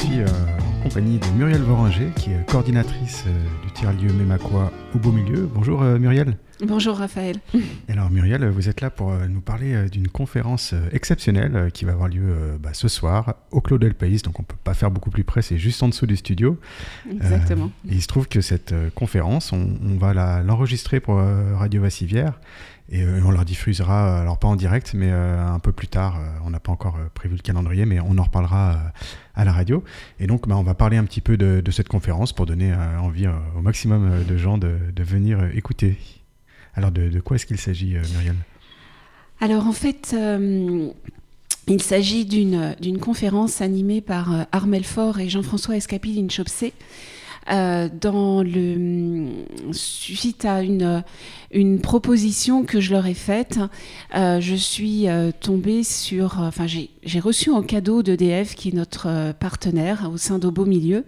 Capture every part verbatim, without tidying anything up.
suis euh, en compagnie de Muriel Voringer, qui est coordinatrice euh, du tiers-lieu Mémacois au Beau Milieu. Bonjour euh, Muriel. Bonjour Raphaël. Alors Muriel, vous êtes là pour euh, nous parler euh, d'une conférence euh, exceptionnelle euh, qui va avoir lieu euh, bah, ce soir au Clos del País, donc on ne peut pas faire beaucoup plus près, c'est juste en dessous du studio. Exactement. Euh, et il se trouve que cette euh, conférence, on, on va la, l'enregistrer pour euh, Radio Vassivière et euh, on la diffusera, alors pas en direct, mais euh, un peu plus tard. Euh, on n'a pas encore euh, prévu le calendrier, mais on en reparlera euh, à la radio. Et donc bah, on va parler un petit peu de, de cette conférence pour donner euh, envie euh, au maximum euh, de gens de, de venir euh, écouter. Alors, de, de quoi est-ce qu'il s'agit, euh, Muriel ? Alors, en fait, euh, il s'agit d'une, d'une conférence animée par euh, Armel Faure et Jean-François Escapil-Inchaussé euh, dans le, suite à une, une proposition que je leur ai faite. Euh, je suis euh, tombée sur... Enfin, j'ai, j'ai reçu en cadeau d'E D F, qui est notre euh, partenaire au sein d'Au Beau Milieu.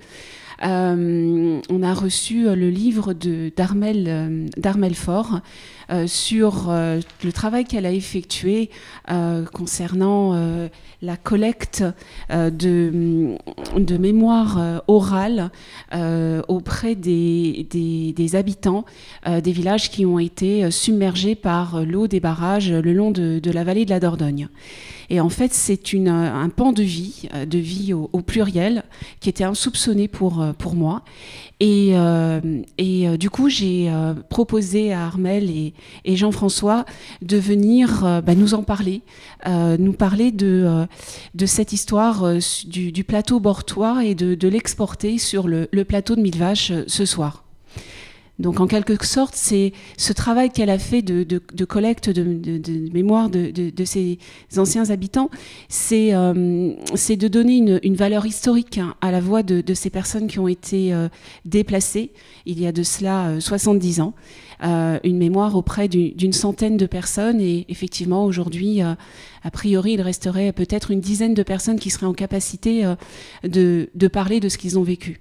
Euh, on a reçu euh, le livre de, d'Armel, euh, d'Armel Faure euh, sur euh, le travail qu'elle a effectué euh, concernant euh, la collecte euh, de, de mémoire euh, orale euh, auprès des, des, des habitants euh, des villages qui ont été submergés par l'eau des barrages le long de, de la vallée de la Dordogne. Et en fait, c'est une, un pan de vie, de vie au, au pluriel, qui était insoupçonné pour, pour moi. Et, euh, et euh, du coup, j'ai euh, proposé à Armel et, et Jean-François de venir euh, bah, nous en parler, euh, nous parler de, euh, de cette histoire euh, du, du plateau bortois et de, de l'exporter sur le, le plateau de Millevaches euh, ce soir. Donc, en quelque sorte, c'est ce travail qu'elle a fait de, de, de collecte de, de, de mémoire de, de, de ces anciens habitants, c'est, euh, c'est de donner une, une valeur historique hein, à la voix de, de ces personnes qui ont été euh, déplacées il y a de cela euh, soixante-dix ans. Euh, une mémoire auprès d'une, d'une centaine de personnes et effectivement, aujourd'hui, euh, a priori, il resterait peut-être une dizaine de personnes qui seraient en capacité euh, de, de parler de ce qu'ils ont vécu.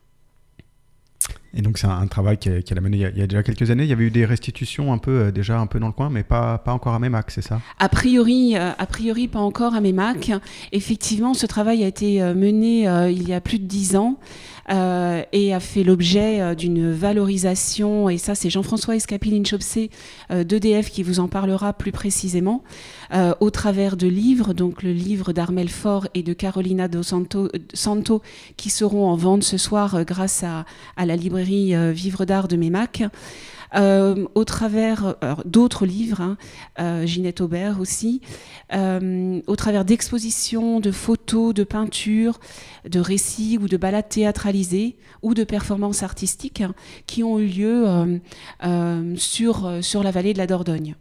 Et donc c'est un, un travail qu'elle, qu'elle a mené il y a, il y a déjà quelques années. Il y avait eu des restitutions un peu euh, déjà un peu dans le coin, mais pas pas encore à Meymac, c'est ça ? A priori, euh, a priori pas encore à Meymac. Effectivement, ce travail a été euh, mené euh, il y a plus de dix ans. Euh, et a fait l'objet euh, d'une valorisation, et ça c'est Jean-François Escapil-Inchaussé euh, d'E D F qui vous en parlera plus précisément, euh, au travers de livres, donc le livre d'Armel Faure et de Carolina dos Santo, Santo, qui seront en vente ce soir euh, grâce à, à la librairie euh, Vivre d'Art de Meymac. Euh, au travers alors, d'autres livres, hein, euh, Ginette Aubert aussi, euh, au travers d'expositions, de photos, de peintures, de récits ou de balades théâtralisées ou de performances artistiques hein, qui ont eu lieu euh, euh, sur, sur la vallée de la Dordogne.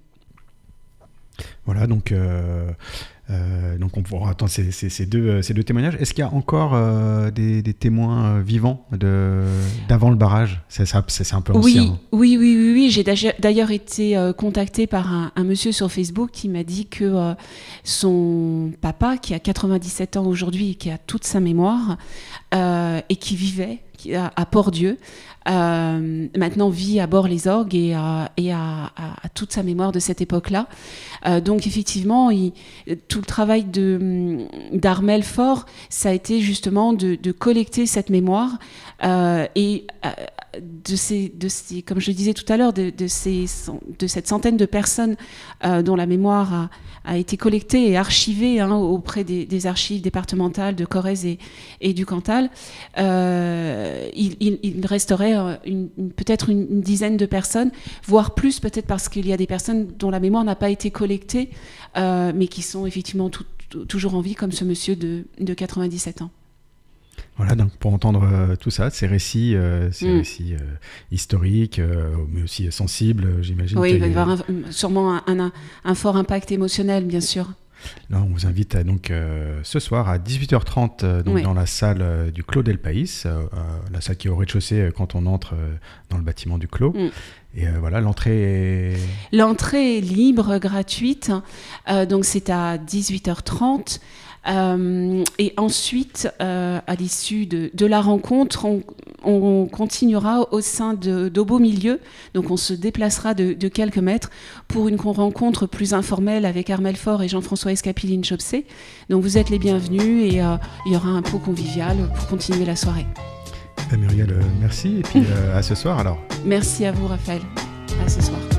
Voilà, donc... Euh... Euh, donc on pourra attendre ces, ces, ces, deux, ces deux témoignages. Est-ce qu'il y a encore euh, des, des témoins vivants de, d'avant le barrage ? c'est, c'est, c'est un peu ancien. Oui, oui, oui, oui, oui. J'ai d'ailleurs été euh, contactée par un, un monsieur sur Facebook qui m'a dit que euh, son papa, qui a quatre-vingt-dix-sept ans aujourd'hui et qui a toute sa mémoire, euh, et qui vivait à, à Port-Dieu, euh, maintenant vit à Bord-les-Orgues et, à, et à, à, à toute sa mémoire de cette époque-là. Euh, donc effectivement, il, tout le travail de, d'Armel Faure, ça a été justement de, de collecter cette mémoire euh, et euh, de ces, de ces, comme je le disais tout à l'heure, de, de, ces, de cette centaine de personnes euh, dont la mémoire a, a été collectée et archivée hein, auprès des, des archives départementales de Corrèze et, et du Cantal. Euh, il, il, il resterait une, une, peut-être une, une dizaine de personnes, voire plus, peut-être parce qu'il y a des personnes dont la mémoire n'a pas été collectée, euh, mais qui sont effectivement tout, tout, toujours en vie, comme ce monsieur de, de quatre-vingt-dix-sept ans. Voilà, donc pour entendre euh, tout ça, ces récits, euh, ces mmh. récits euh, historiques, euh, mais aussi sensibles, j'imagine. Oui, il va y avoir un, sûrement un, un, un fort impact émotionnel, bien sûr. Là, on vous invite à, donc euh, ce soir à dix-huit heures trente euh, donc, oui. dans la salle euh, du Clos del País, euh, la salle qui est au rez-de-chaussée euh, quand on entre euh, dans le bâtiment du Clos. Mm. Et euh, voilà, l'entrée est... L'entrée est libre, gratuite, euh, donc c'est à dix-huit heures trente. Euh, et ensuite, euh, à l'issue de, de la rencontre, on, on continuera au sein de, d'Au Beau Milieu. Donc on se déplacera de, de quelques mètres pour une rencontre plus informelle avec Armelle Faure et Jean-François Escapil-Inchopsé. Donc vous êtes les bienvenus et euh, il y aura un pot convivial pour continuer la soirée. Ben Muriel, euh, merci et puis euh, à ce soir alors. Merci à vous Raphaël. À ce soir.